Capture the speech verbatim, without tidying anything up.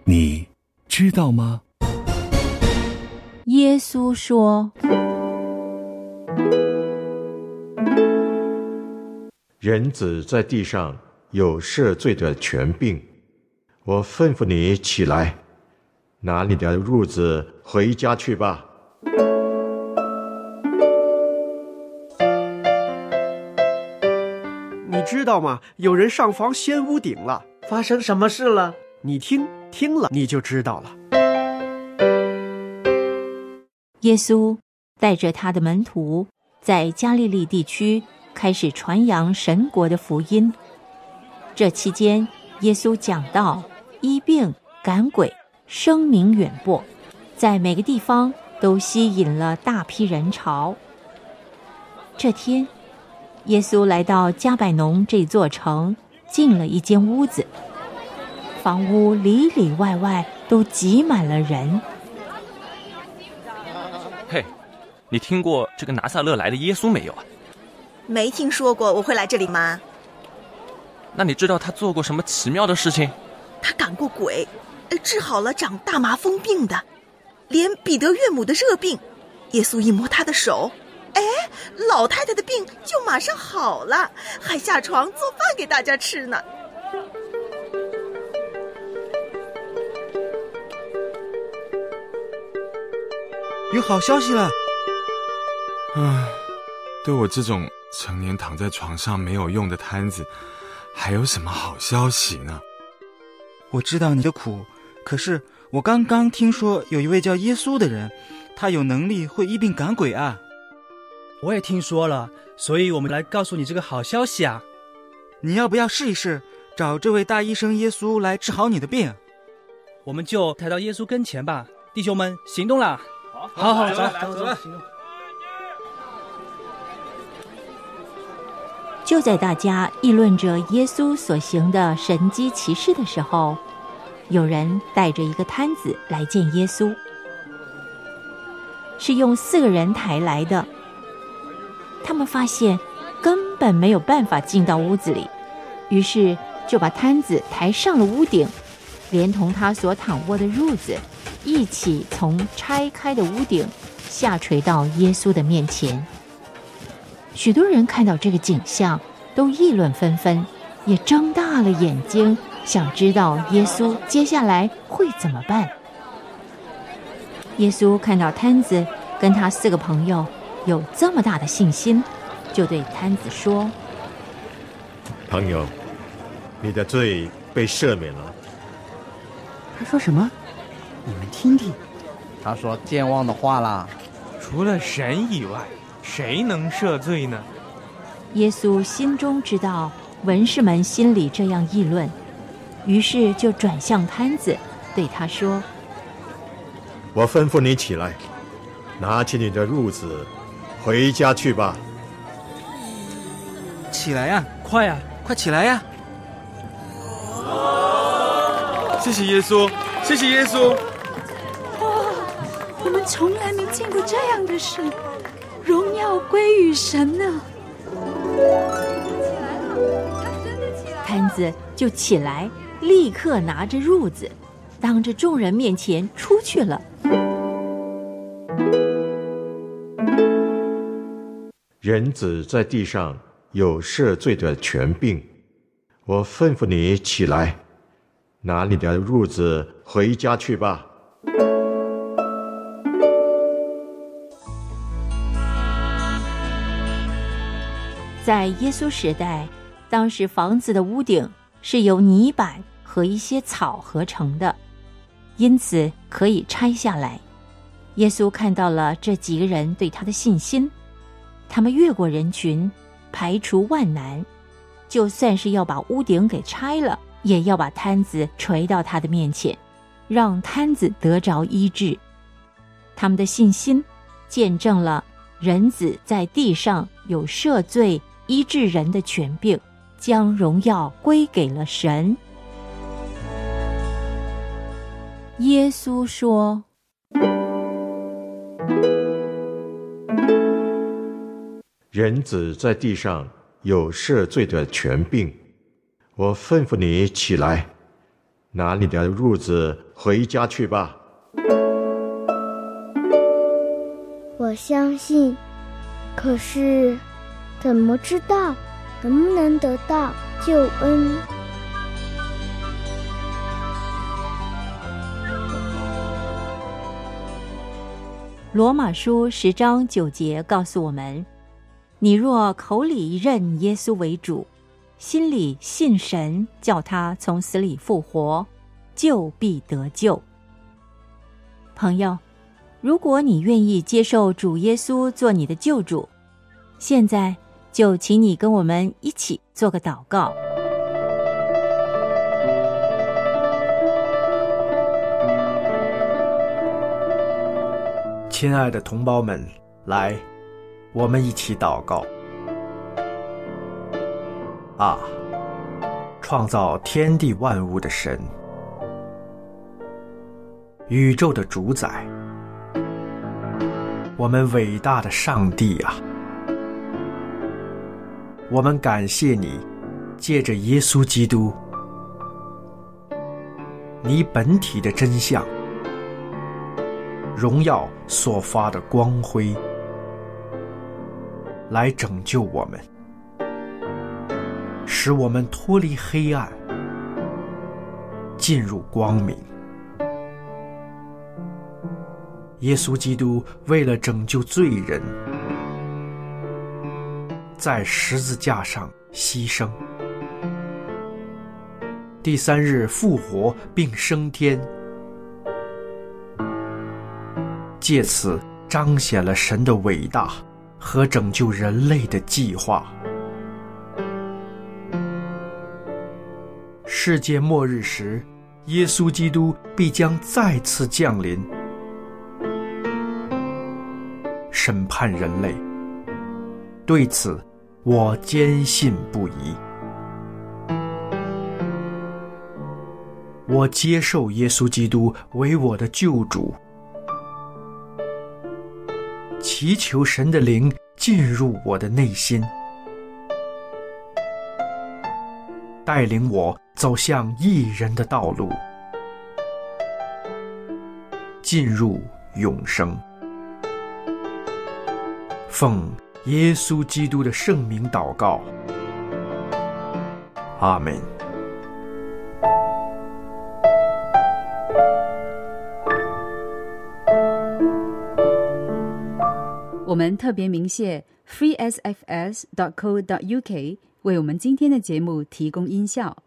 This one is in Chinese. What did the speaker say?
你知道吗？ 耶稣说， 人子在地上有赦罪的权柄，我吩咐你起来，拿你的褥子回家去吧。 你知道吗？有人上房掀屋顶了。 发生什么事了？ 你听，听了你就知道了。 耶稣带着他的门徒在加利利地区开始传扬神国的福音。这期间，耶稣讲道、医病、赶鬼，声名远播，在每个地方都吸引了大批人潮。这天，耶稣来到加百农这座城，进了一间屋子，房屋里里外外都挤满了人。 嘿，你听过这个拿撒勒来的耶稣没有啊？ 没听说过，我会来这里吗？ 那你知道他做过什么奇妙的事情？ 他赶过鬼，治好了长大麻风病的，连彼得岳母的热病，耶稣一摸他的手，哎，老太太的病就马上好了，还下床做饭给大家吃呢。 有好消息了！ 唉，对我这种成年躺在床上没有用的瘫子，还有什么好消息呢？ 我知道你的苦，可是我刚刚听说有一位叫耶稣的人，他有能力会医病赶鬼啊。 我也听说了，所以我们来告诉你这个好消息啊。 你要不要试一试，找这位大医生耶稣来治好你的病？ 我们就抬到耶稣跟前吧，弟兄们，行动啦！好好，走走走，行动。 就在大家议论着耶稣所行的神迹奇事的时候，有人带着一个摊子来见耶稣，是用四个人抬来的。他们发现根本没有办法进到屋子里，于是就把摊子抬上了屋顶，连同他所躺卧的褥子一起从拆开的屋顶下垂到耶稣的面前。许多人看到这个景象，都议论纷纷，也睁大了眼睛，想知道耶稣接下来会怎么办。耶稣看到摊子跟他四个朋友有这么大的信心，就对摊子说： 朋友，你的罪被赦免了。 他说什么？你们听听。 他说健忘的话啦。 除了神以外，谁能赦罪呢？ 耶稣心中知道文士们心里这样议论，于是就转向摊子，对他说： 我吩咐你起来，拿起你的褥子回家去吧。 起来呀、啊， 快呀、啊， 快起来呀、 啊！谢谢耶稣，谢谢耶稣！ 哇，我们从来没见过这样的事，荣耀归于神呢。 摊子就起来，立刻拿着褥子，当着众人面前出去了。 人子在地上有赦罪的权柄，我吩咐你起来，拿你的褥子回家去吧。 在耶稣时代，当时房子的屋顶是由泥板和一些草合成的，因此可以拆下来。耶稣看到了这几个人对他的信心，他们越过人群，排除万难，就算是要把屋顶给拆了，也要把摊子垂到他的面前，让摊子得着医治。他们的信心见证了人子在地上有赦罪医治人的权柄，将荣耀归给了神。耶稣说： 人子在地上有赦罪的权柄，我吩咐你起来， 拿你的褥子回家去吧。 我相信，可是怎么知道能不能得到救恩？ 罗马书十章九节告诉我们，你若口里认耶稣为主，心里信神叫他从死里复活，就必得救。朋友，如果你愿意接受主耶稣做你的救主，现在就请你跟我们一起做个祷告。 亲爱的同胞们，来，我们一起祷告。啊，创造天地万物的神，宇宙的主宰，我们伟大的上帝啊，我们感谢你，借着耶稣基督，你本体的真相，荣耀所发的光辉，来拯救我们，使我们脱离黑暗，进入光明。耶稣基督为了拯救罪人，在十字架上牺牲，第三日复活并升天，借此彰显了神的伟大和拯救人类的计划。世界末日时，耶稣基督必将再次降临，审判人类。对此，我坚信不疑。我接受耶稣基督为我的救主，祈求神的灵进入我的内心，带领我走向义人的道路，进入永生。奉耶稣基督的圣名祷告，阿们。 我们特别鸣谢 free s f s dot co dot u k 为我们今天的节目提供音效。